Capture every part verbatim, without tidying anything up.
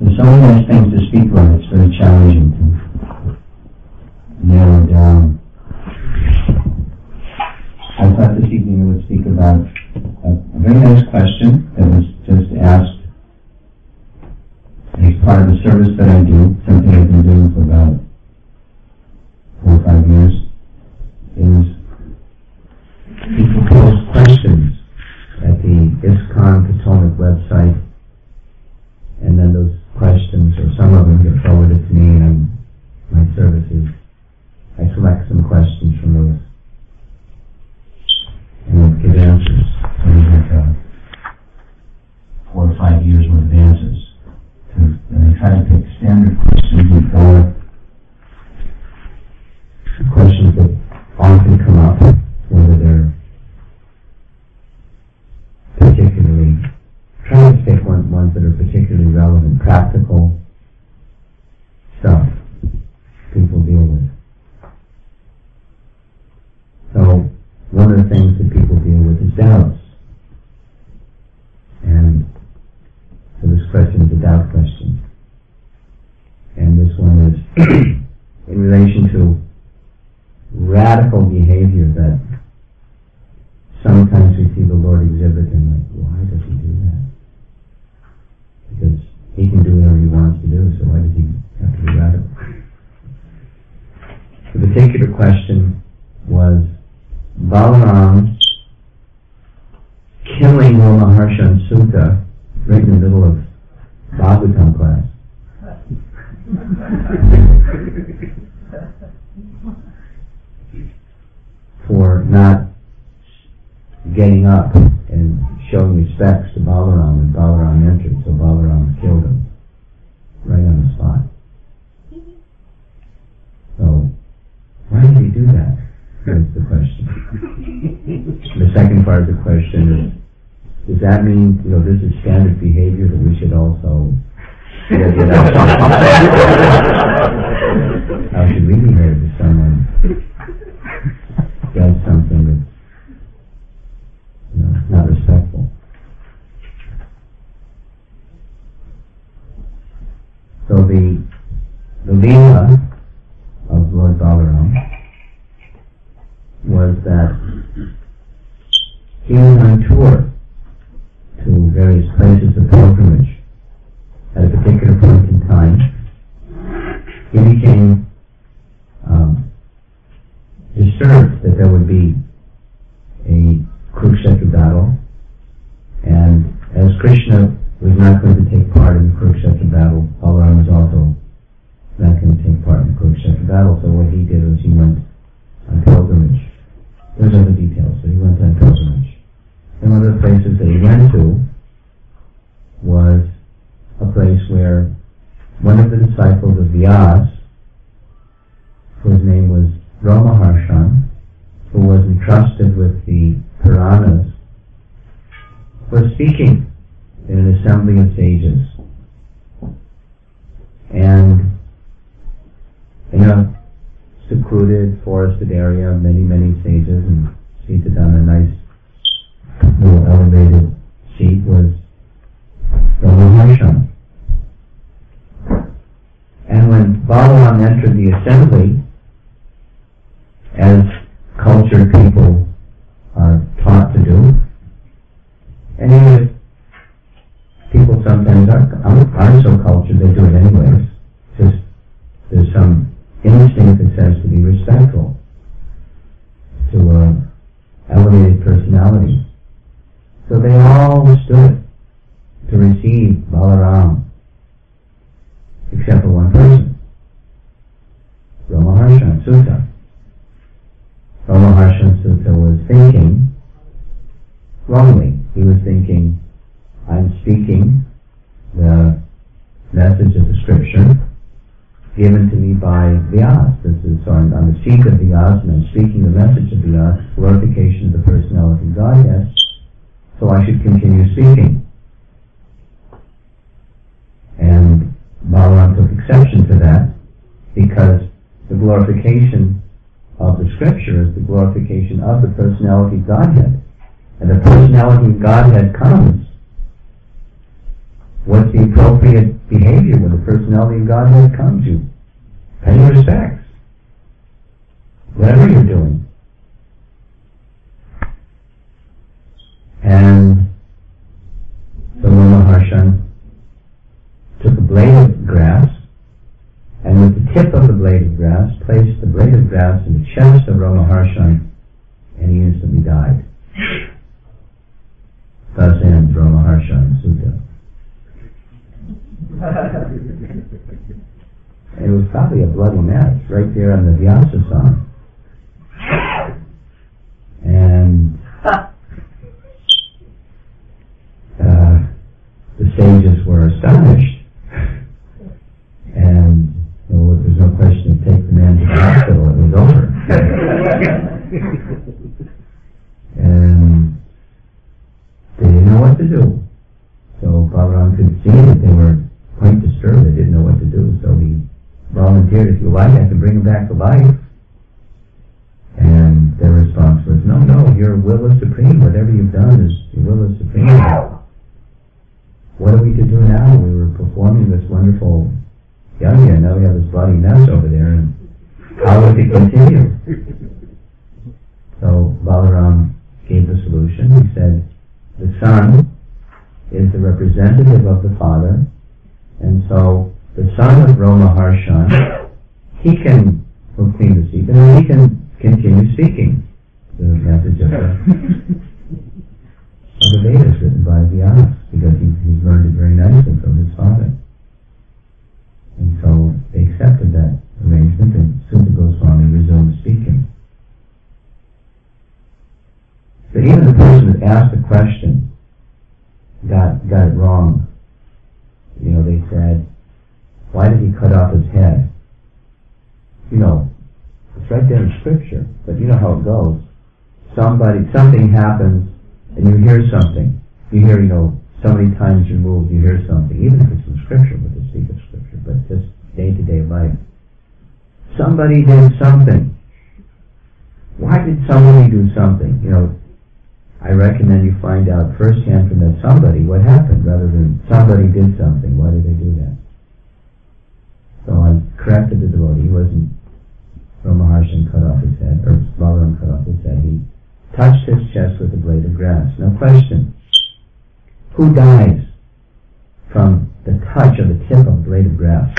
there's so many nice things to speak about. It's very challenging to narrow down. I thought this evening I would speak about a, a very nice question that was just asked as part of the service that I do, something I've been doing for about four or five years, is people post questions at the ISKCON Potomac website, and then those questions, or some of them, get forwarded to me, and my services, I select some questions from those and give answers. So we have uh, four or five years worth of answers. And I try to pick standard questions and go questions that often come up, whether they're particularly, try to pick one, ones that are particularly relevant, practical stuff people deal with. So, one of the things that people deal with is doubts. And so this question is a doubt question. And this one is in relation to radical behavior that sometimes we see the Lord exhibit, and like, why does he do that? Because he can do whatever he wants to do, so why does he have to be radical? The particular question was Balaram killing Romaharshan Sutta right in the middle of Bhagavatam class. For not getting up and showing respects to Balaram, and Balaram entered, so Balaram killed him right on the spot. So, why did he do that? That's the question. The second part of the question is, does that mean, you know, this is standard behavior that we should also get it out? How should we behave if someone does something that's, you know, not respectful? So the the Leela of Lord Balaram was that he was on tour to various places of pilgrimage. At a particular point in time, he became um, disturbed that there would be a Kurukshetra battle, and as Krishna was not going to take part in the Kurukshetra battle, Balaram was also not going to take part in the Kurukshetra battle, so what he did was he went on pilgrimage. There's other details, but he went on pilgrimage. And one of the places that he went to was a place where one of the disciples of Vyas, whose name was Romaharshan, who was entrusted with the Puranas, was speaking in an assembly of sages. And in a secluded, forested area, many, many sages, and seated on a nice little elevated seat was Romaharshan. And when Balaram entered the assembly, as cultured people are taught to do, and even if people sometimes aren't, aren't so cultured, they do it anyways. Just there's some instinct that says to be respectful to an elevated personality. So they all stood to receive Balaram, except for one person, Romaharshan Sutta. Romaharshan Sutta was thinking wrongly. He was thinking, I'm speaking the message of the scripture given to me by Vyas. This is on, on the seat of Vyas, and I'm speaking the message of Vyas, glorification of the personality of Godhead, so I should continue speaking. And Balaram took exception to that, because the glorification of the scripture is the glorification of the personality of Godhead. And the personality of Godhead comes what's the appropriate behavior when the personality of Godhead comes? You pay your respects. Whatever you're doing. And so Rama Harshan took a blade of grass, and with the tip of the blade of grass, placed the blade of grass in the chest of Rama Harshan, and he instantly died. Thus ends Rama Harshan Sutta. It was probably a bloody mess right there on the Vyasa-san. And uh, the sages were astonished. And you know, there's no question to take the man to the hospital. It was over. And they didn't know what to do. So Balaram could see that they were quite disturbed. They didn't know what to do. So he volunteered, if you like, I can bring him back to life. And their response was, no, no, your will is supreme. Whatever you've done is, your will is supreme. What are we to do now? We were performing this wonderful yajna, now we have this bloody mess over there, and how would it continue? So Balaram gave the solution. He said, the son is the representative of the father, and so the son of Rama Harshan, he can clean the seat, and then he can continue speaking the message of the, of the Vedas written by Vyasa, because he, he's learned it very nicely from his father. And so they accepted that arrangement, and Sutta Goswami resumed speaking. But even the person that asked the question got got it wrong. You know, they said, why did he cut off his head? You know, it's right there in Scripture, but you know how it goes. Somebody, something happens, and you hear something. You hear, you know, so many times removed, you hear something, even if it's in Scripture, but to speak of Scripture, but just day-to-day life. Somebody did something. Why did somebody do something? You know, I recommend you find out firsthand from that somebody what happened, rather than somebody did something. Why did they do that? So I corrected the devotee. He wasn't Rama Harshan cut off his head, or Balaram cut off his head. He touched his chest with a blade of grass. No question. Who dies from the touch of the tip of a blade of grass?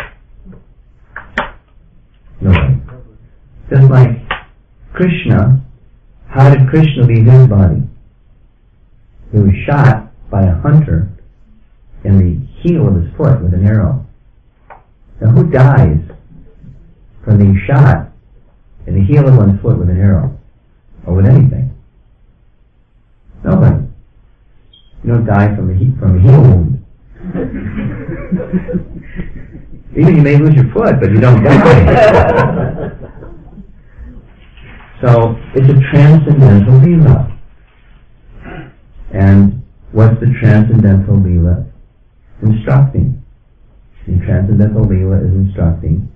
Nobody. Just like Krishna, how did Krishna leave his body? He was shot by a hunter in the heel of his foot with an arrow. Now who dies from being shot in the heel of one's foot with an arrow? Or with anything? Nobody. You don't die from a, he- from a heel wound. Even you may lose your foot, but you don't die. So it's a transcendental lila. And what's the transcendental lila? Instructing. The transcendental lila is instructing.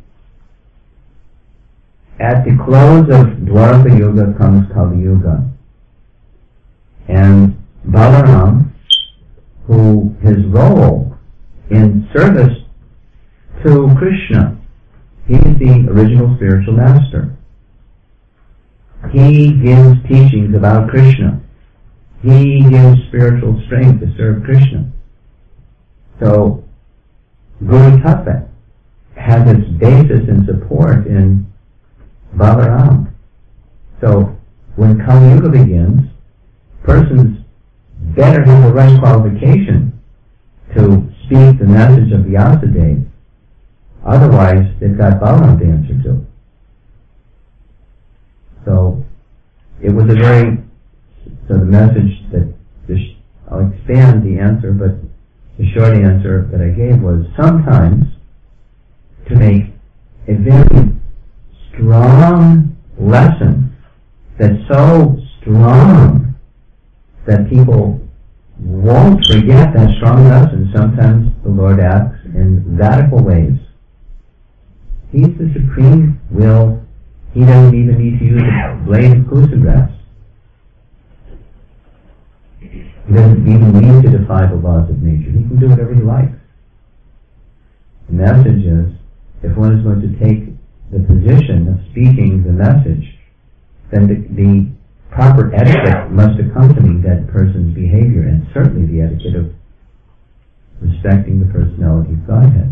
At the close of Dwaraka Yuga comes Kali Yuga. And Balaram, who his role in service to Krishna, he's the original spiritual master. He gives teachings about Krishna. He gives spiritual strength to serve Krishna. So, Guru Tattva has its basis and support in Balaram. So, when Kali Yuga begins, persons better have the right qualification to speak the message of Vyasadeva. Otherwise, they've got Balaram to answer to. So, it was a very, so the message that, this, I'll expand the answer, but the short answer that I gave was sometimes to make a very strong lesson that's so strong that people won't forget that strong lesson. Sometimes the Lord acts in radical ways. He's the supreme will. He doesn't even need to use a blade of kusa grass. He doesn't even need to defy the laws of nature. He can do whatever he likes. The message is, if one is going to take the position of speaking the message, then the, the proper etiquette must accompany that person's behavior, and certainly the etiquette of respecting the personality of Godhead.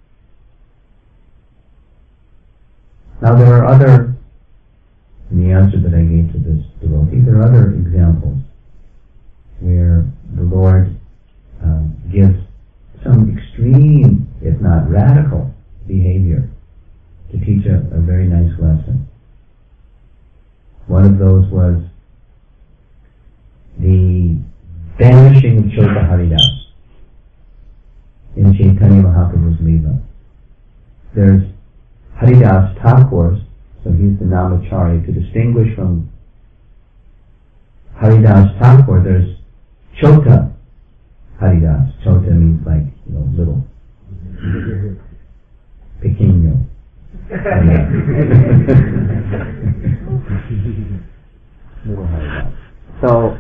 Now there are other, in the answer that I gave to this devotee, there are other examples where the Lord uh, gives some extreme, if not radical, behavior to teach a, a very nice lesson. One of those was the banishing of Chota Haridas in Chaitanya Mahaprabhu's Leela. There's Haridas Thakur, so he's the Namacharya. To distinguish from Haridas Thakur, there's Chota Haridas. Chota means like, you know, little. Pequeño. Little Haridas. So,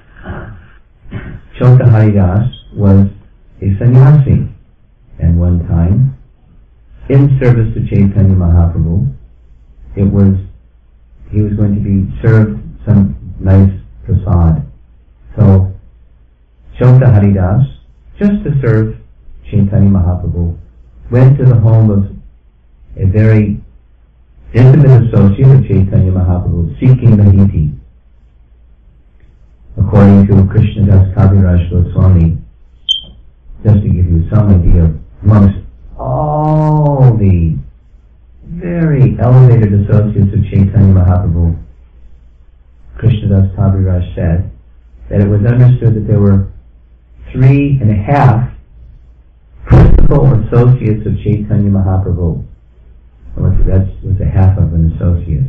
Chota Haridas was a sannyasi, and one time, in service to Chaitanya Mahaprabhu, it was, he was going to be served some nice prasad. So, Chota Haridas, just to serve Chaitanya Mahaprabhu, went to the home of a very intimate associate of Chaitanya Mahaprabhu, Sikhi Mahiti. According to Krishnadas Kaviraj Goswami, just to give you some idea, amongst all the very elevated associates of Chaitanya Mahaprabhu, Krishnadas Kaviraj said that it was understood that there were three and a half principal associates of Chaitanya Mahaprabhu. Well, that's what's a half of an associate.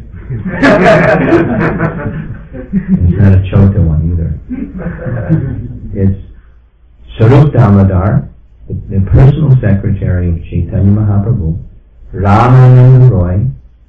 It's not a Chota one either. It's Sarup Damodar, the, the personal secretary of Chaitanya Mahaprabhu, Ramananda Roy,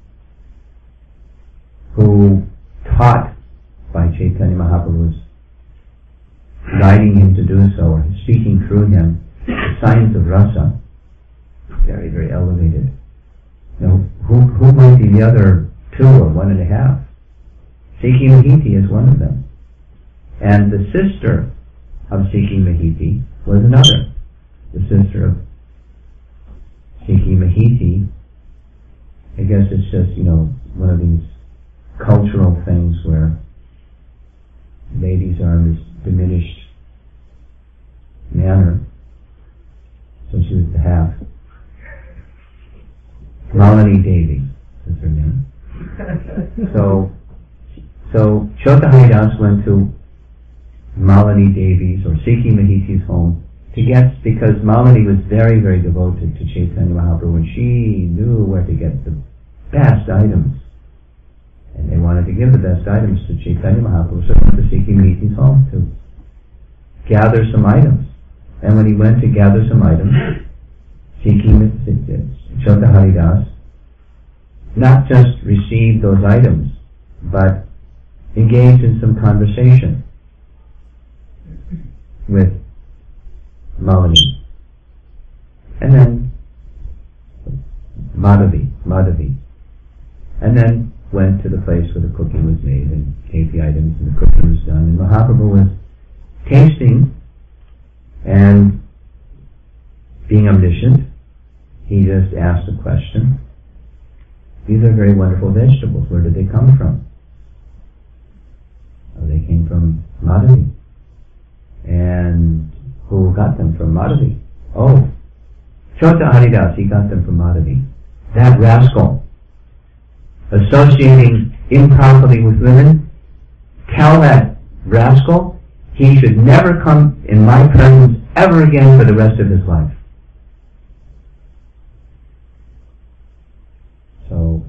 who taught by Chaitanya Mahaprabhu's guiding him to do so, or speaking through him, the science of rasa, very, very elevated. Now, who, who might be the other two or one and a half? Sikhi Mahiti is one of them. And the sister of Sikhi Mahiti was another. The sister of Sikhi Mahiti, I guess it's just, you know, one of these cultural things where ladies are in this diminished manner. So she was the half. Malini Devi is her name. So, so Chota Haridas went to Malini Devi's or Sikhi Mahiti's home to get, because Malini was very, very devoted to Chaitanya Mahaprabhu, and she knew where to get the best items. And they wanted to give the best items to Chaitanya Mahaprabhu, so he went to Sikhi Mahiti's home to gather some items. And when he went to gather some items, Sikhi Chota Haridas not just received those items, but engaged in some conversation with Malini. And then Madhavi, Madhavi. And then went to the place where the cooking was made and ate the items and the cooking was done. And Mahaprabhu was tasting, and being omniscient, he just asked a question. These are very wonderful vegetables. Where did they come from? Oh, they came from Madhavi. And who got them from Madhavi? Oh, Chota Haridas, he got them from Madhavi. That rascal, associating improperly with women, tell that rascal he should never come in my presence ever again for the rest of his life. So,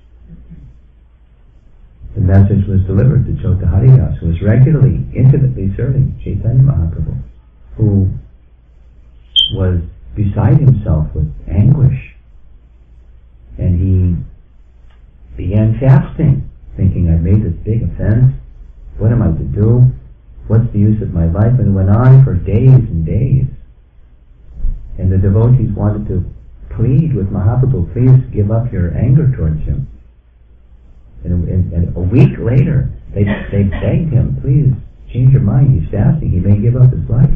the message was delivered to Chota Haridas, who was regularly, intimately serving Chaitanya Mahaprabhu, who was beside himself with anguish. And he began fasting, thinking, I made this big offense. What am I to do? What's the use of my life? And it went on for days and days. And the devotees wanted to plead with Mahaprabhu, please give up your anger towards him. And, and, and a week later, they, they begged him, please change your mind, he's fasting, he may give up his life.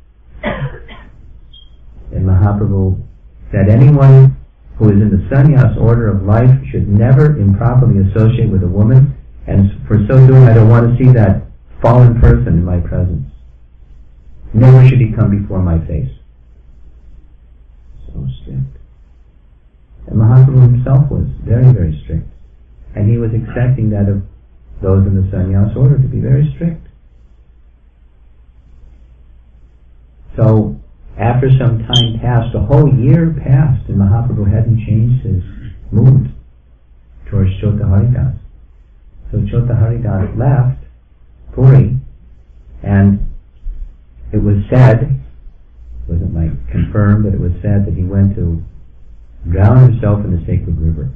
And Mahaprabhu said, anyone who is in the sannyas order of life should never improperly associate with a woman, and for so doing I don't want to see that fallen person in my presence. Never should he come before my face. So strict. And Mahaprabhu himself was very, very strict. And he was expecting that of those in the sannyas order to be very strict. So, after some time passed, a whole year passed, and Mahaprabhu hadn't changed his mood towards Chota Haridas. So Chota Haridas left Puri, and it was said, it wasn't like confirmed, but it was said that he went to drown himself in the sacred river.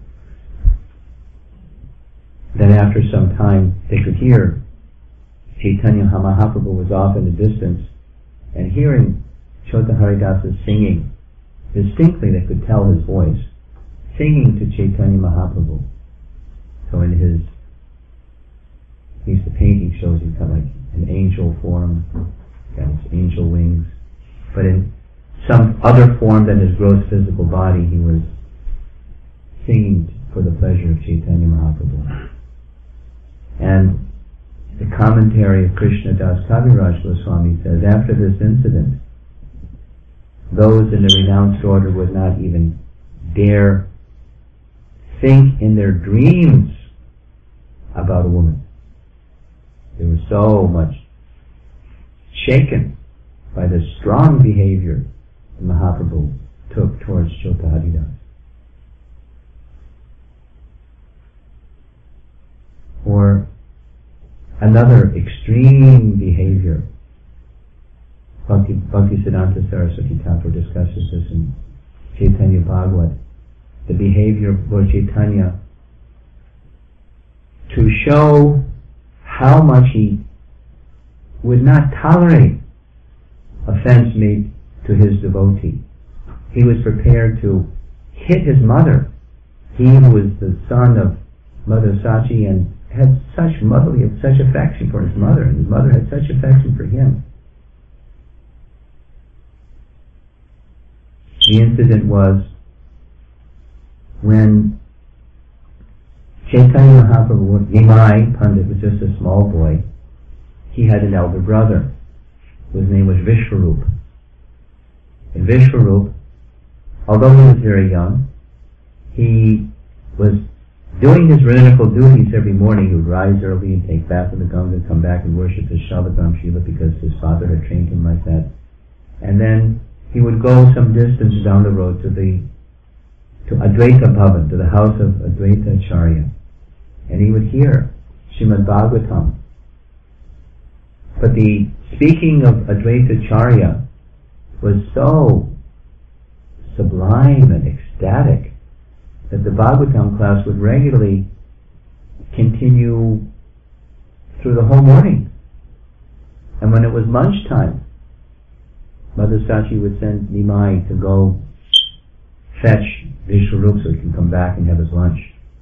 Then after some time, they could hear Chaitanya Mahaprabhu was off in the distance, and hearing Chota Haridas singing, distinctly they could tell his voice, singing to Chaitanya Mahaprabhu. So in his, at least the painting shows he's got like an angel form, got his angel wings, but in some other form than his gross physical body, he was singing for the pleasure of Chaitanya Mahaprabhu. And the commentary of Krishna Das Kaviraj Goswami says, after this incident, those in the renounced order would not even dare think in their dreams about a woman. They were so much shaken by the strong behavior that Mahaprabhu took towards Chota Haridas. Or another extreme behavior. Bhakti, Bhaktisiddhanta Saraswati Thakur discusses this in Chaitanya Bhagavat. The behavior of Lord Chaitanya to show how much he would not tolerate offense made to his devotee. He was prepared to hit his mother. He who was the son of Mother Sachi and had such motherly, such affection for his mother, and his mother had such affection for him. The incident was when Chaitanya Mahaprabhu, Nimai Pandit, was just a small boy. He had an elder brother whose name was Vishwarup. And Vishwarup, although he was very young, he was doing his rabbinical duties every morning. He would rise early and take bath in the Ganga and come back and worship his Shalagam Shila because his father had trained him like that. And then he would go some distance down the road to the to Advaita Bhavan, to the house of Advaita Acharya. And he would hear Srimad Bhagavatam. But the speaking of Advaita Acharya was so sublime and ecstatic that the Bhagavatam class would regularly continue through the whole morning. And when it was lunchtime, Mother Sachi would send Nimai to go fetch Vishwarup so he can come back and have his lunch.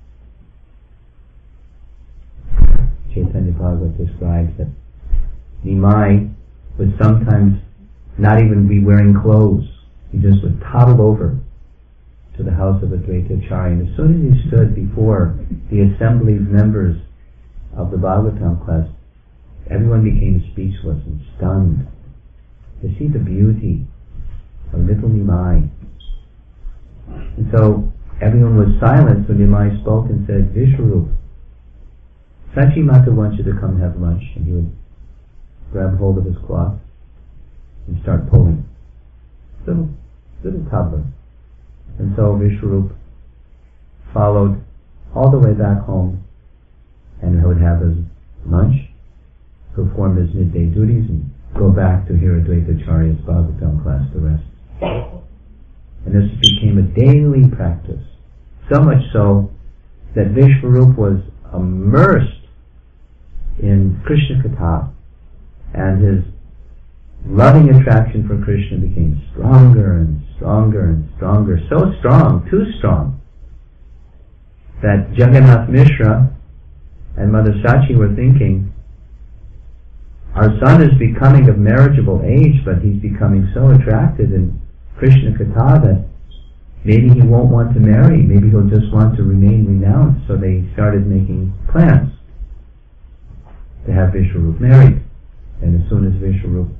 Chaitanya Bhagavat describes that Nimai would sometimes not even be wearing clothes. He just would toddle over to the house of Advaita Acharya, and as soon as he stood before the assembly's members of the Bhagavatam class, everyone became speechless and stunned to see the beauty of little Nimai. And so everyone was silent when Nimai spoke and said, Vishwarup, Sachi Mata wants you to come have lunch. And he would grab hold of his cloth and start pulling. Little, little toddler. And so Vishwarup followed all the way back home and would have his lunch, perform his midday duties, and go back to hear Advaita Acharya's Bhagavatam class the rest. And this became a daily practice. So much so that Vishwarup was immersed in Krishna Katha, and his loving attraction for Krishna became stronger and stronger and stronger, so strong, too strong, that Jagannath Mishra and Mother Sachi were thinking, our son is becoming of marriageable age, but he's becoming so attracted in Krishna Katha that maybe he won't want to marry, maybe he'll just want to remain renounced. So they started making plans to have Vishwarup married. And as soon as Vishwarup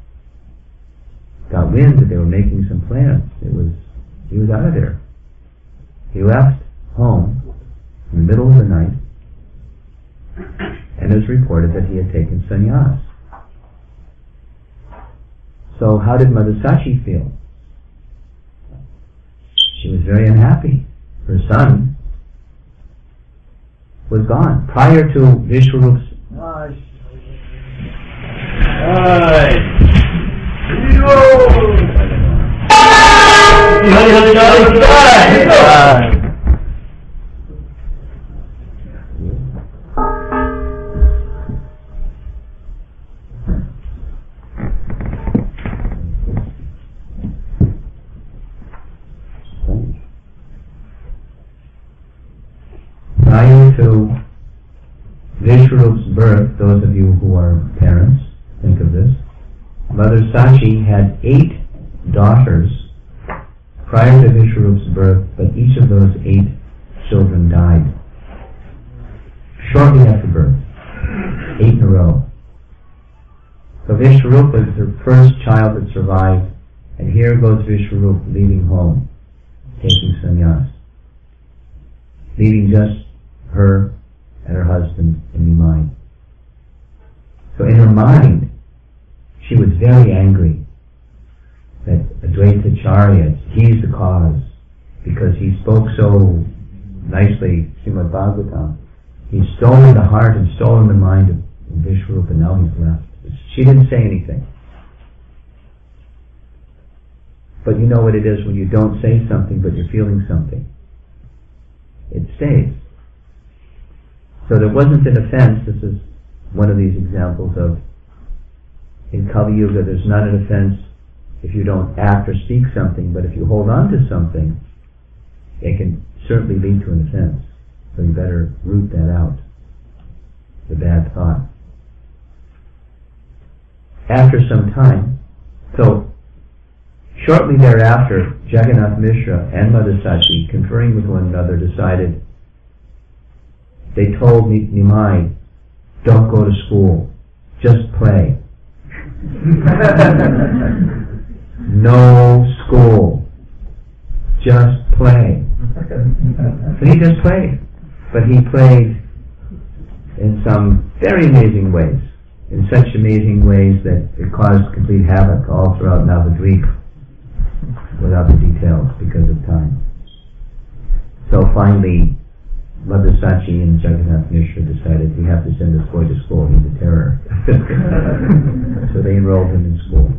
got wind that they were making some plans, it was he was out of there. He left home in the middle of the night, and it was reported that he had taken sannyas. So how did Mother Sachi feel? She was very unhappy. Her son was gone. Prior to Vishwarup's prior to Vishwarup's birth, those of you who are parents, think of this. Mother Sachi had eight daughters prior to Vishwarup's birth, but each of those eight children died shortly after birth, eight in a row. So Vishwarup was the first child that survived, and here goes Vishwarup leaving home, taking sannyas, leaving just her and her husband in Nimai. So in her mind, she was very angry that Advaita Charya, he's the cause, because he spoke so nicely, Srimad Bhagavatam. He's stolen the heart and stolen the mind of Vishwarupa, and now he's left. She didn't say anything. But you know what it is when you don't say something but you're feeling something. It stays. So there wasn't an offense. This is one of these examples of, in Kali Yuga, there's not an offense if you don't act or speak something, but if you hold on to something, it can certainly lead to an offense. So you better root that out, the bad thought. After some time, so shortly thereafter, Jagannath Mishra and Mother Sachi, conferring with one another, decided, they told Nimai, don't go to school, just play. No school, just play. So he just played, but he played in some very amazing ways, in such amazing ways that it caused complete havoc all throughout Navadvip, without the details because of time. So finally, Mother Sachi and Jagannath Mishra decided we have to send this boy to school, he's a terror. So they enrolled him in school.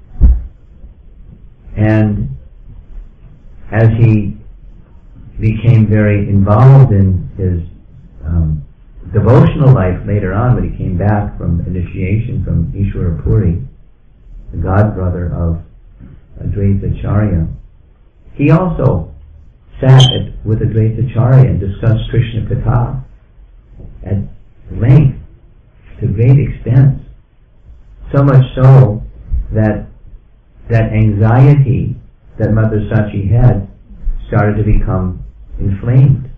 And as he became very involved in his um, devotional life later on, when he came back from initiation from Ishwara Puri, the godbrother of Advaita Charya, he also sat at, with Advaita Charya and discussed Krishna Katha at length, to great extent. So much so that that anxiety that Mother Sachi had started to become inflamed.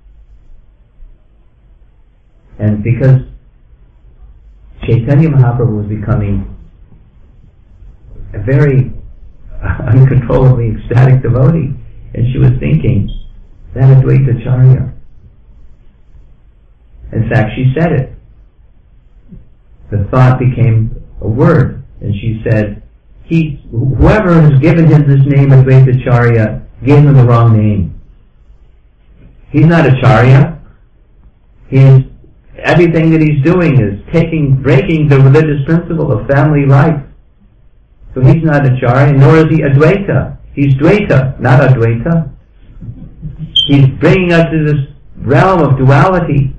And because Chaitanya Mahaprabhu was becoming a very uncontrollably ecstatic devotee, and she was thinking, that Advaita Charya. In fact, she said it. The thought became a word, and she said, he, whoever has given him this name Advaita Charya gave him the wrong name. He's not a Charya. He's, everything that he's doing is taking, breaking the religious principle of family life. So he's not a Charya, nor is he Advaita. He's Dvaita, not Advaita. He's bringing us to this realm of duality.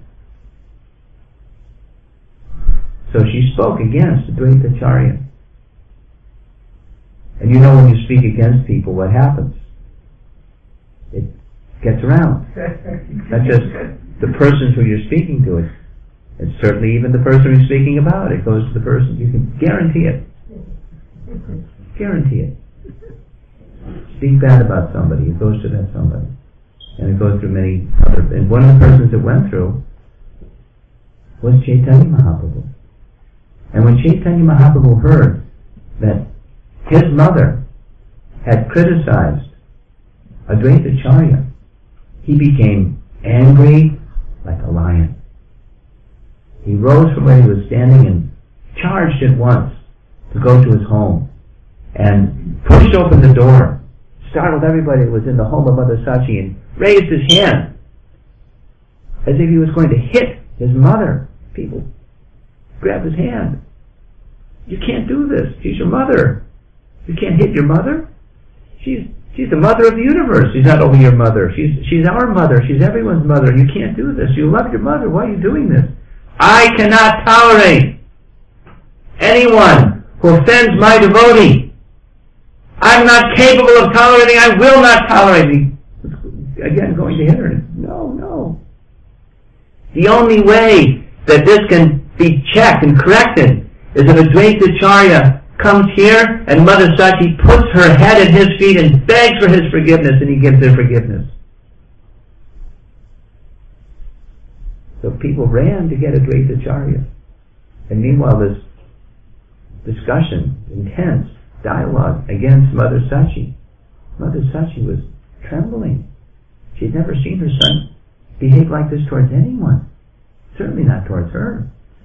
So she spoke against Advaita Charya. And you know when you speak against people, what happens? It gets around. Not just the person who you're speaking to, it, it's certainly even the person you're speaking about. It goes to the person. You can guarantee it. Guarantee it. Speak bad about somebody, it goes to that somebody. And it goes through many other... And one of the persons it went through was Chaitanya Mahaprabhu. And when Chaitanya Mahaprabhu heard that his mother had criticized Advaita Acharya, he became angry like a lion. He rose from where he was standing and charged at once to go to his home and pushed open the door, startled everybody that was in the home of Mother Sachi, and raised his hand as if he was going to hit his mother. People grabbed his hand. You can't do this. She's your mother. You can't hit your mother. She's she's the mother of the universe. She's not only your mother. She's she's our mother. She's everyone's mother. You can't do this. You love your mother. Why are you doing this? I cannot tolerate anyone who offends my devotee. I'm not capable of tolerating. I will not tolerate. He, again, going to hit her. No, no. The only way that this can be checked and corrected is if Advaita Acharya comes here and Mother Sachi puts her head at his feet and begs for his forgiveness, and he gives her forgiveness. So people ran to get Advaita Acharya. And meanwhile this discussion, intense dialogue against Mother Sachi. Mother Sachi was trembling. She had never seen her son behave like this towards anyone. Certainly not towards her.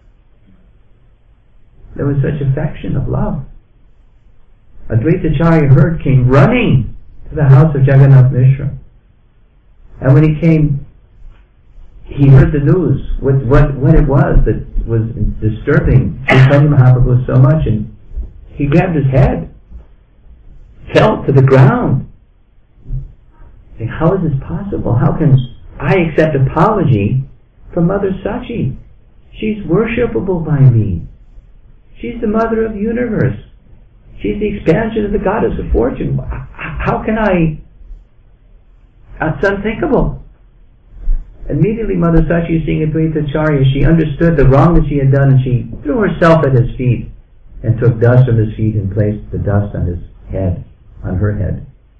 There was such affection of love. Advaita Acharya heard, came running to the house of Jagannath Mishra. And when he came, he heard the news, what, what, what it was that was disturbing Chaitanya Mahaprabhu so much, and he grabbed his head, fell to the ground, saying, how is this possible? How can I accept apology from Mother Sachi? She's worshipable by me. She's the mother of the universe. She's the expansion of the goddess of fortune. How can I? It's unthinkable. Immediately Mother Sachi, seeing Advaita Acharya, she understood the wrong that she had done, and she threw herself at his feet and took dust from his feet and placed the dust on his head, on her head.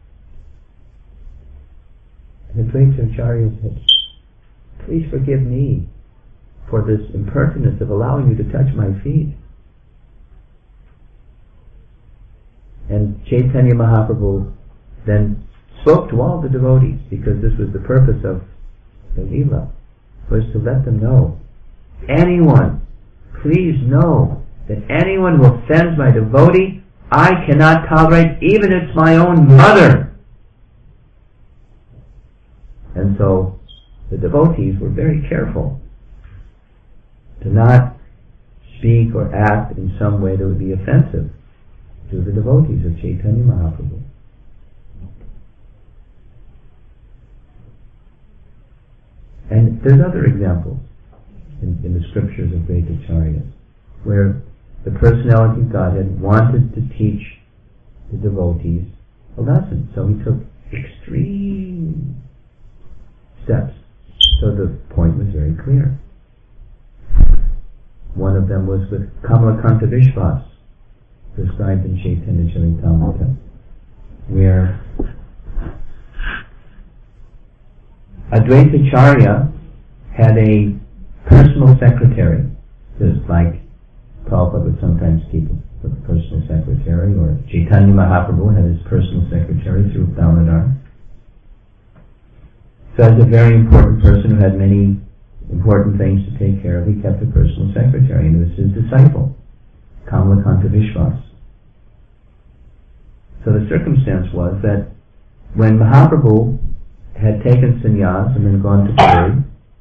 And Advaita Acharya said, please forgive me for this impertinence of allowing you to touch my feet. And Chaitanya Mahaprabhu then spoke to all the devotees, because this was the purpose of the Leela, was to let them know, anyone, please know that anyone who offends my devotee, I cannot tolerate, even if it's my own mother. And so the devotees were very careful to not speak or act in some way that would be offensive to the devotees of Chaitanya Mahaprabhu. And there's other examples in, in the scriptures of great acharyas where the personality of Godhead wanted to teach the devotees a lesson. So he took extreme steps. So the point was very clear. One of them was with Kamalakanta Vishwas, described in Chaitanya Charitamrita, where Advaita Acharya had a personal secretary, just like Prabhupada would sometimes keep a personal secretary, or Chaitanya Mahaprabhu had his personal secretary through Damodar. So as a very important person who had many important things to take care of, he kept a personal secretary, and it was his disciple, Kamalakanta Vishwas. So the circumstance was that when Mahaprabhu had taken sannyas and then gone to Puri,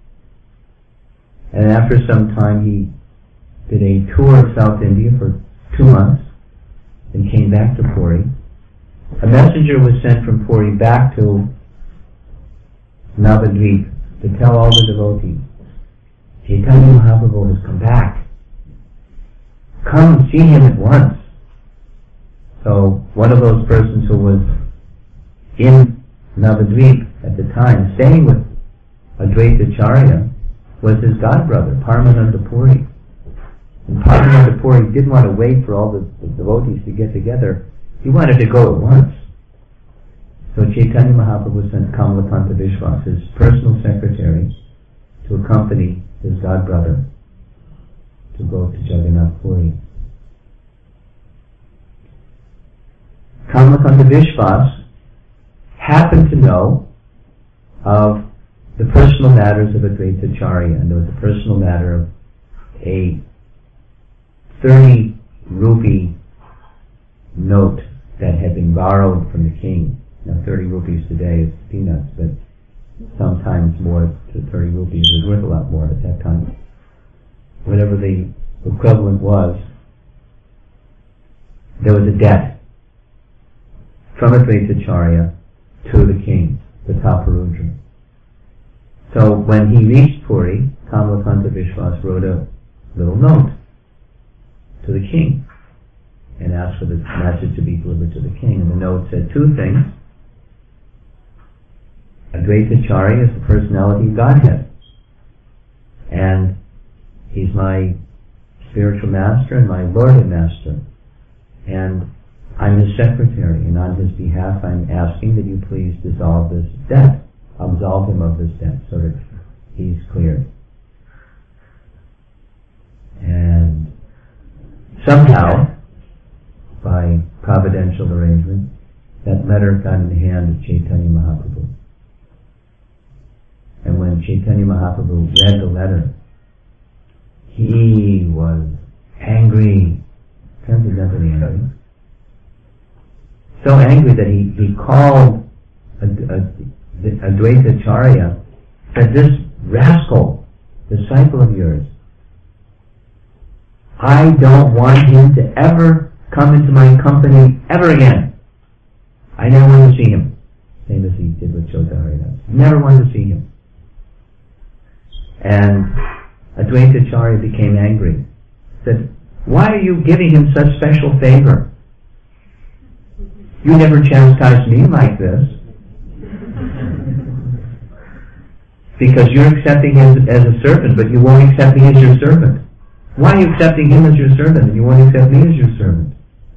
and after some time he did a tour of South India for two months and came back to Puri, a messenger was sent from Puri back to Navadvip to tell all the devotees, Chaitanya Mahaprabhu has come back. Come see him at once. So one of those persons who was in Navadvip at the time, staying with Advaitacharya, was his godbrother, Paramananda Puri. And Paramananda Puri didn't want to wait for all the, the devotees to get together. He wanted to go at once. So Chaitanya Mahaprabhu sent Kamalakanta Vishwas, his personal secretary, to accompany his godbrother to go to Jagannath Puri. Kamalakanta Vishwas happened to know of the personal matters of Advaitacharya, and there was a personal matter of a thirty rupee note that had been borrowed from the king. Now thirty rupees today is peanuts, but sometimes more to thirty rupees was worth a lot more at that time. Whatever the equivalent was, there was a debt from Advaitacharya to the king, the Taparudra. So when he reached Puri, Kamalakanta Vishwas wrote a little note to the king and asked for the message to be delivered to the king. And the note said two things. Advaitacharya is the personality of Godhead, and he's my spiritual master and my Lord and master, and I'm his secretary, and on his behalf I'm asking that you please dissolve this debt, absolve him of this debt so that he's cleared. And somehow, by providential arrangement, that letter got in the hand of Chaitanya Mahaprabhu. And when Chaitanya Mahaprabhu read the letter, he was angry, transcendently angry. So angry that he, he called Advaitacharya, said, "This rascal, disciple of yours, I don't want him to ever come into my company ever again. I never want to see him." Same as he did with Chodharidas. Never wanted to see him. And Advaitacharya became angry. Said, "Why are you giving him such special favor? You never chastised me like this." Because you're accepting him as a servant, but you won't accept me as your servant. Why are you accepting him as your servant and you won't accept me as your servant?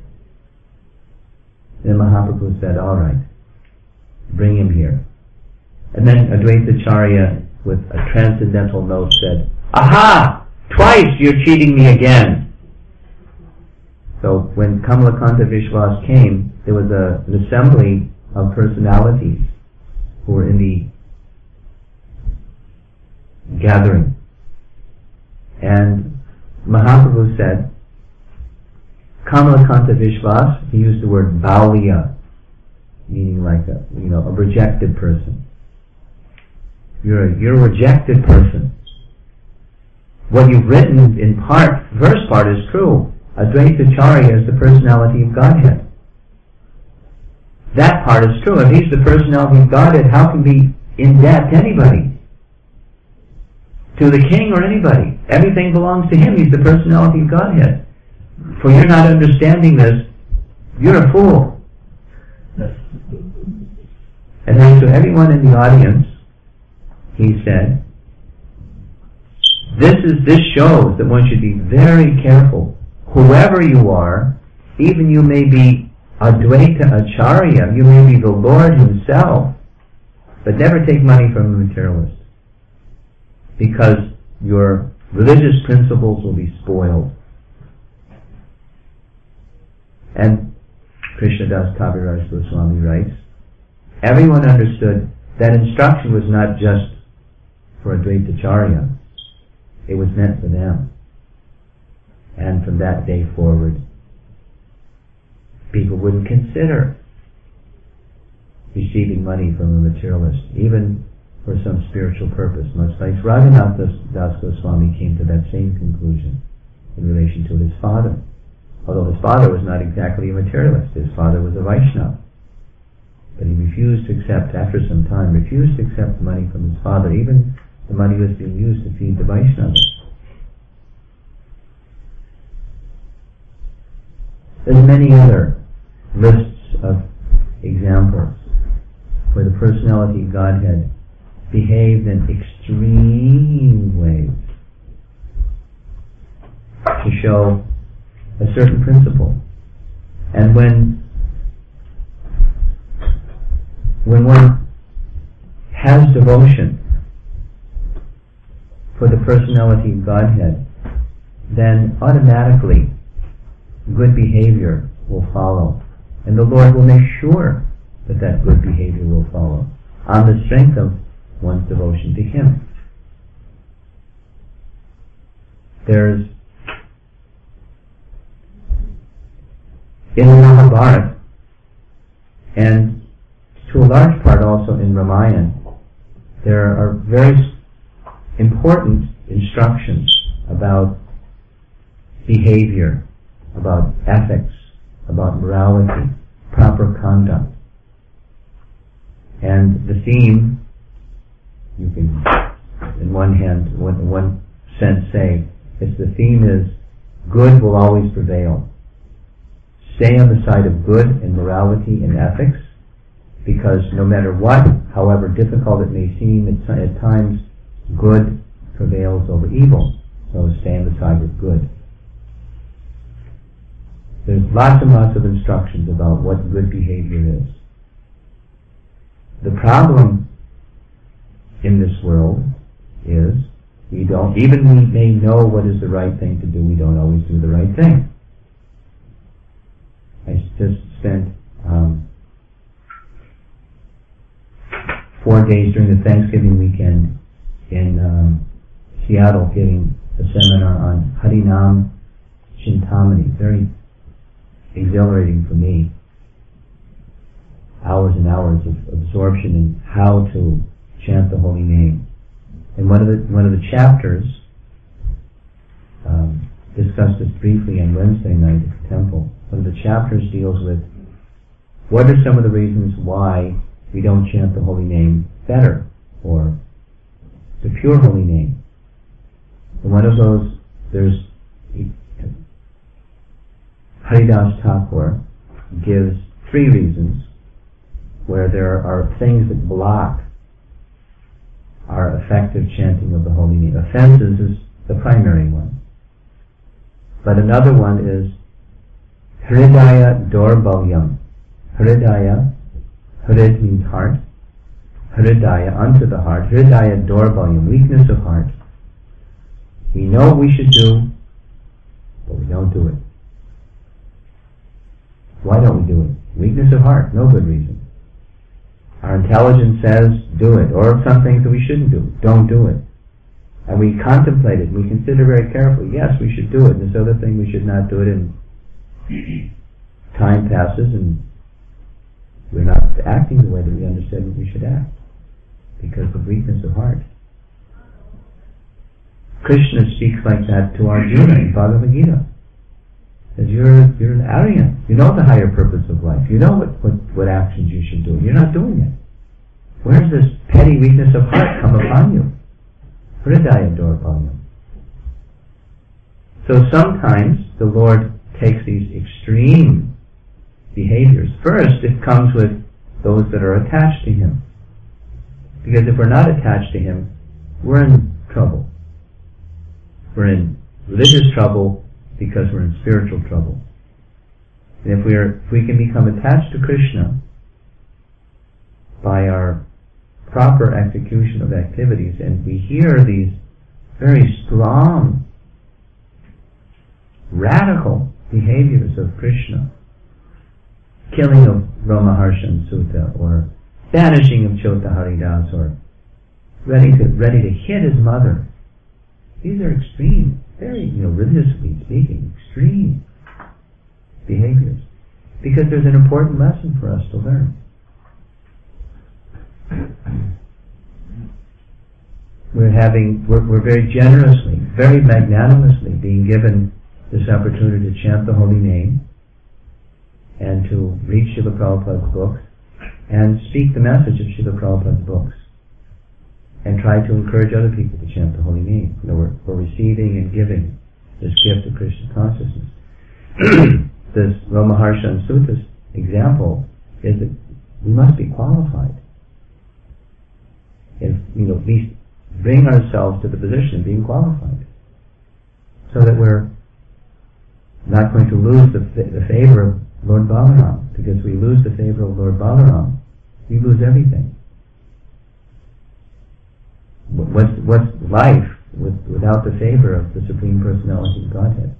Then Mahaprabhu said, "All right, bring him here." And then Advaitacharya, with a transcendental note, said, "Aha! Twice you're cheating me again." So when Kamalakanta Vishwas came, there was a, an assembly of personalities who were in the gathering. And Mahaprabhu said, Kamalakanta Vishwas, he used the word Bauliya, meaning like a, you know, a rejected person. You're a, you're a rejected person. What you've written in part, first part is true. Advaitacharya is the personality of Godhead. That part is true. If he's the personality of Godhead, how can he be in debt to anybody? To the king or anybody. Everything belongs to him. He's the personality of Godhead. For you're not understanding this, you're a fool. And then to everyone in the audience, he said, this is this shows that one should be very careful. Whoever you are, even you may be Advaita Acharya, you may be the Lord himself, but never take money from a materialist, because your religious principles will be spoiled. And Krishnadas Kaviraj Goswami writes, everyone understood that instruction was not just for Advaitacharya, it was meant for them. And from that day forward, people wouldn't consider receiving money from a materialist, even for some spiritual purpose, much like Raghunath Das Goswami came to that same conclusion in relation to his father. Although his father was not exactly a materialist, his father was a Vaishnava. But he refused to accept, after some time, refused to accept money from his father, even the money was being used to feed the Vaishnavas. There's many other lists of examples where the personality of Godhead behaved in extreme ways to show a certain principle. And when when one has devotion for the personality of Godhead, then automatically good behavior will follow. And the Lord will make sure that that good behavior will follow on the strength of one's devotion to Him. There's, in the Mahabharata, and to a large part also in Ramayana, there are very important instructions about behavior, about ethics, about morality, proper conduct. And the theme, you can, in one hand, in one sense say, is the theme is, good will always prevail. Stay on the side of good and morality and ethics, because no matter what, however difficult it may seem, at, at times good prevails over evil. So stay on the side of good. There's lots and lots of instructions about what good behavior is. The problem in this world is we don't, even we may know what is the right thing to do, we don't always do the right thing. I just spent um, four days during the Thanksgiving weekend in um, Seattle giving a seminar on Harinam Chintamani. Very exhilarating for me. Hours and hours of absorption in how to chant the holy name. And one of the one of the chapters um, discussed this briefly on Wednesday night at the temple. One of the chapters deals with what are some of the reasons why we don't chant the holy name better, or the pure holy name. And one of those, there's Haridas Thakur gives three reasons where there are things that block our effective chanting of the holy name. Offenses is the primary one. But another one is Hridaya Dorbalyam. Hridaya, Hrid means heart. Hridaya, unto the heart. Hridaya Dorbalyam, weakness of heart. We know what we should do, but we don't do it. Why don't we do it? Weakness of heart, no good reason. Our intelligence says, do it. Or some things that we shouldn't do, don't do it. And we contemplate it, we consider very carefully, yes, we should do it, and this other thing we should not do it, and time passes and we're not acting the way that we understood that we should act because of weakness of heart. Krishna speaks like that to Arjuna in Bhagavad Gita. Says, you're, you're an Aryan. You know the higher purpose of life. You know what, what, what actions you should do. You're not doing it. Where does this petty weakness of heart come upon you? Hridaya Dorbalyam. So sometimes the Lord takes these extreme behaviors. First, it comes with those that are attached to Him. Because if we're not attached to Him, we're in trouble. We're in religious trouble because we're in spiritual trouble. And if we are, if we can become attached to Krishna by our proper execution of activities, and we hear these very strong, radical behaviors of Krishna, killing of Ramaharshan Sutta, or banishing of Chota Haridas, or ready to ready to hit his mother. These are extreme, very, you know, religiously speaking, extreme behaviors. Because there's an important lesson for us to learn. We're having, we're, we're very generously, very magnanimously being given this opportunity to chant the holy name and to read Srila Prabhupada's books and speak the message of Srila Prabhupada's books and try to encourage other people to chant the holy name. You know, we're, we're receiving and giving this gift of Krishna consciousness. This Ramaharshan Sutta example is that we must be qualified. If, you know, at least bring ourselves to the position of being qualified, so that we're not going to lose the, the favor of Lord Balaram. Because we lose the favor of Lord Balaram, we lose everything. What's, what's life with, without the favor of the Supreme Personality of Godhead?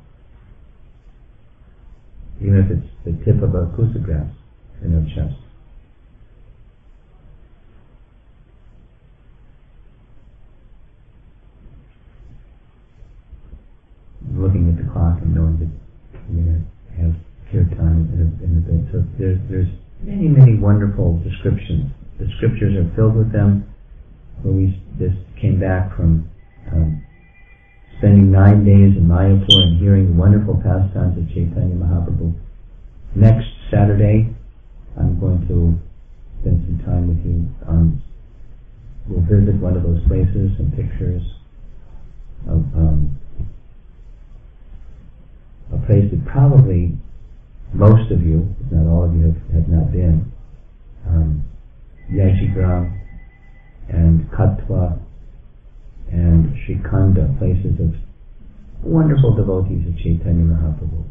Even if it's the tip of a kusa grass in our chest. Looking at the clock and knowing that we're going to have kirtan in a, in a bit. So there's, there's many, many wonderful descriptions. The scriptures are filled with them. When we just came back from um, spending nine days in Mayapur and hearing wonderful pastimes of Chaitanya Mahaprabhu. Next Saturday, I'm going to spend some time with you. Um, we'll visit one of those places and pictures of um, a place that probably most of you, if not all of you, have, have not been. Um, Yajigram and Katwa and Shrikanda, places of wonderful devotees of Chaitanya Mahaprabhu,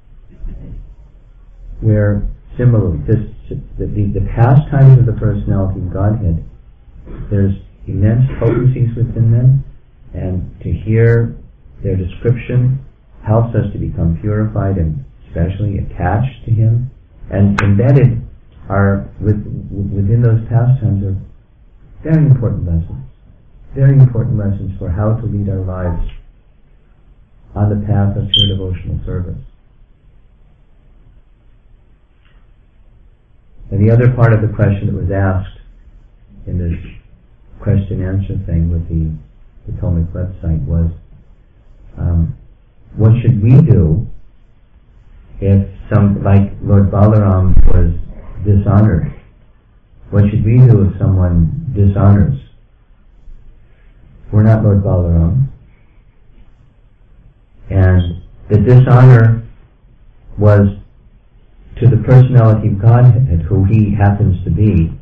where similarly, this, the, the, the pastimes of the personality of Godhead, there's immense potencies within them, and to hear their description helps us to become purified and especially attached to Him. And embedded are with, within those pastimes are very important lessons. Very important lessons for how to lead our lives on the path of pure devotional service. And the other part of the question that was asked in this question answer thing with the Potomac website was, um, what should we do if some, like Lord Balaram was dishonored? What should we do if someone dishonors? We're not Lord Balaram. And the dishonor was to the personality of Godhead, who He happens to be.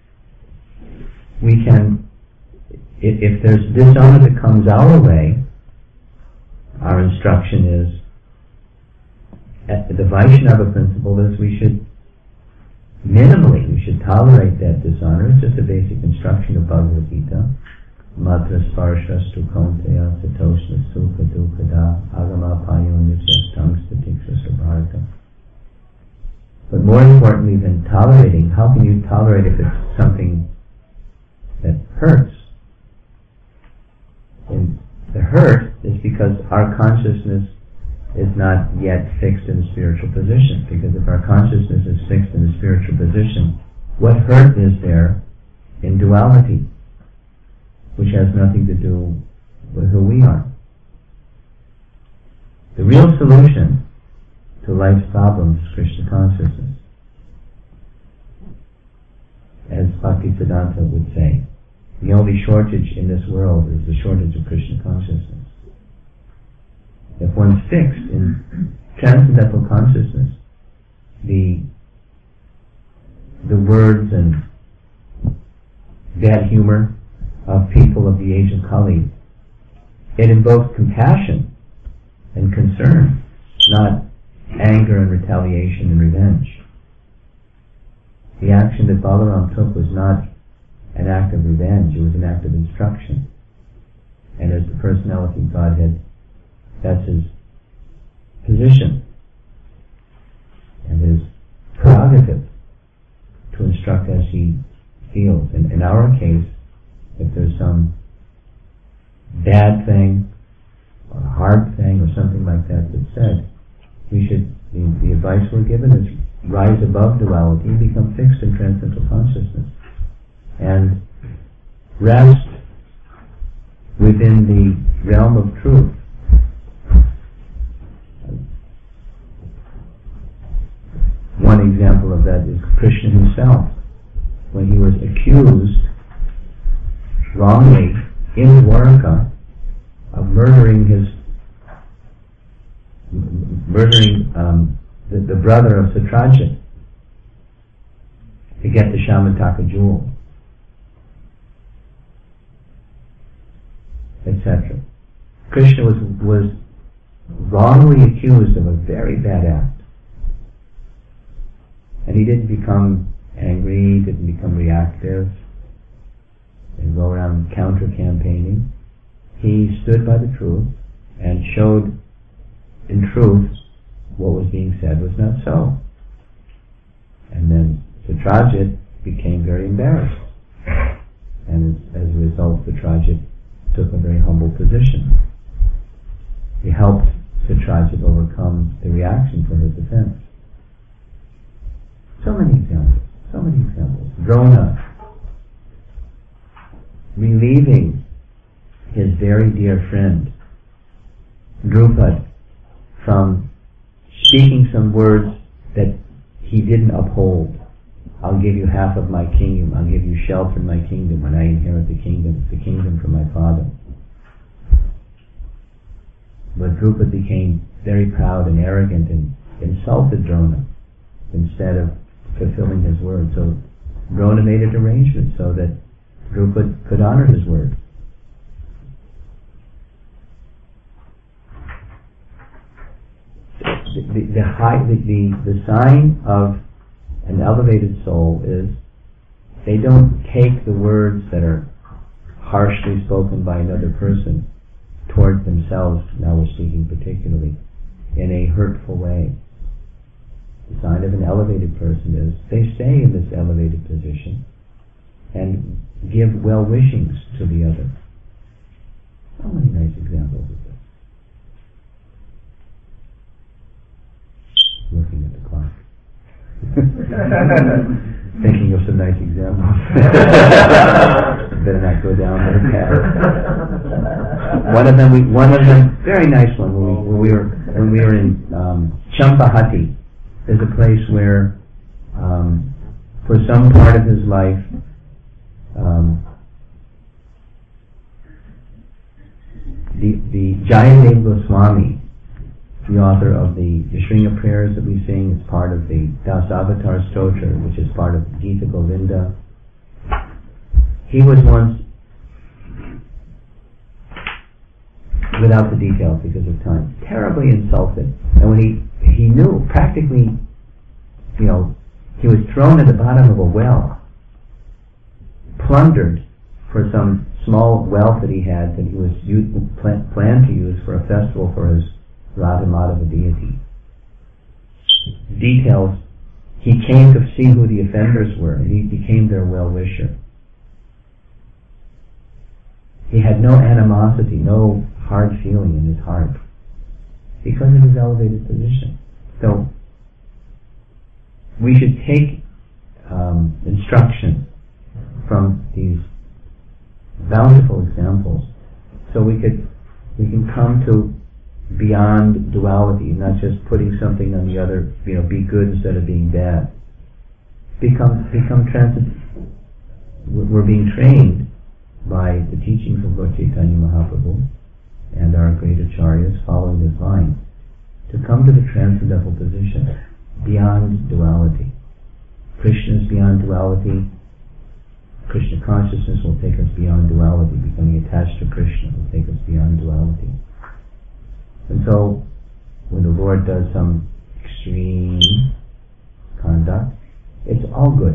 We can, if, if there's dishonor that comes our way, our instruction is, at the Vaishnava principle is we should, minimally, we should tolerate that dishonor. It's just a basic instruction of Bhagavad Gita. Matra sparshastu kaunteya satoshna sukha dukkada agama payo nityastangstatiksha sabharata. But more importantly than tolerating, how can you tolerate if it's something that hurts? And the hurt is because our consciousness is not yet fixed in a spiritual position. Because if our consciousness is fixed in a spiritual position, what hurt is there in duality, which has nothing to do with who we are? The real solution to life's problems is Krishna consciousness. As Bhaktisiddhanta would say, the only shortage in this world is the shortage of Krishna consciousness. If one's fixed in transcendental consciousness, the the words and bad humor of people of the age of Kali, it invokes compassion and concern, not anger and retaliation and revenge. The action that Balaram took was not an act of revenge, it was an act of instruction. And as the personality of Godhead, that's His position and His prerogative to instruct as He feels. And in our case, if there's some bad thing or hard thing or something like that that's said, we should, the, the advice we're given is rise above duality and become fixed in transcendental consciousness and rest within the realm of truth. One example of that is Krishna himself, when he was accused wrongly in Dwarka of murdering his murdering um, the, the brother of Satrajit, to get the Shamataka jewel, et cetera. Krishna was, was wrongly accused of a very bad act. And he didn't become angry, didn't become reactive, and go around counter-campaigning. He stood by the truth and showed in truth what was being said was not so. And then Satyajit became very embarrassed. And as a result, Satyajit took a very humble position. He helped Satyajit overcome the reaction for his defense. So many examples, so many examples. Drona relieving his very dear friend Drupad from speaking some words that he didn't uphold. I'll give you half of my kingdom, I'll give you shelter in my kingdom when I inherit the kingdom, the kingdom from my father. But Drupad became very proud and arrogant and insulted Drona instead of fulfilling his word. So Drona made an arrangement so that Drupad could honor his word. The, the, the, high, the, the, the sign of an elevated soul is they don't take the words that are harshly spoken by another person towards themselves, now we're speaking particularly, in a hurtful way. The sign of an elevated person is they stay in this elevated position and give well-wishings to the other. So many nice examples of this. Looking at the clock. Thinking of some nice examples. Better not go down that path. One of them, we, one of them, very nice one. When we, when we were when we were in um, Champahati, there's a place where, um, for some part of his life, um, the the Jayadev Goswami, the author of the, the string of prayers that we sing, is part of the Dasavatar Stotra, which is part of Gita Govinda. He was once, without the details because of time, terribly insulted. And when he, he knew, practically, you know, he was thrown at the bottom of a well, plundered for some small wealth that he had that he was used, plan, planned to use for a festival for his Radha Madhava deity. Details, he came to see who the offenders were, and he became their well-wisher. He had no animosity, no hard feeling in his heart, because of his elevated position. So, we should take um, instruction from these bountiful examples, so we could we can come to beyond duality, not just putting something on the other, you know, be good instead of being bad. Become become transcendent. We're being trained by the teachings of Lord Chaitanya Mahaprabhu and our great acharyas following this line to come to the transcendental position beyond duality. Krishna is beyond duality. Krishna consciousness will take us beyond duality. Becoming attached to Krishna will take us beyond duality. And so, when the Lord does some extreme conduct, it's all good.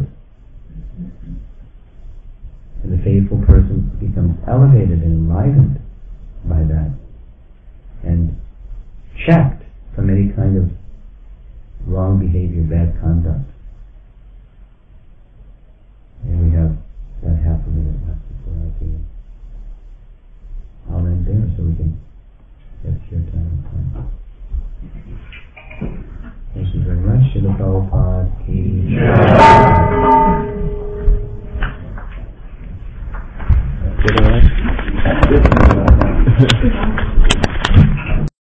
And the faithful person becomes elevated and enlivened by that, and checked from any kind of wrong behavior, bad conduct.